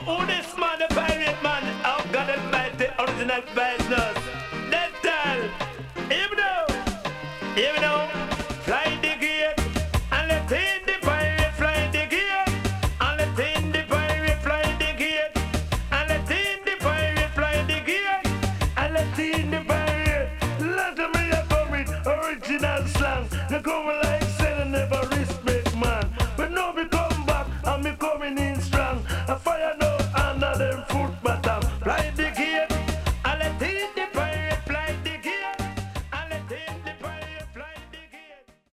who this man, the pirate man? Oh, God Almighty, original business. That tell. Here we know. Fly the gate, and let in the pirate fly the gate, and let in the pirate fly the gate, and let in the pirate fly the gate, and let in the pirate. Let me come with original slang. They come like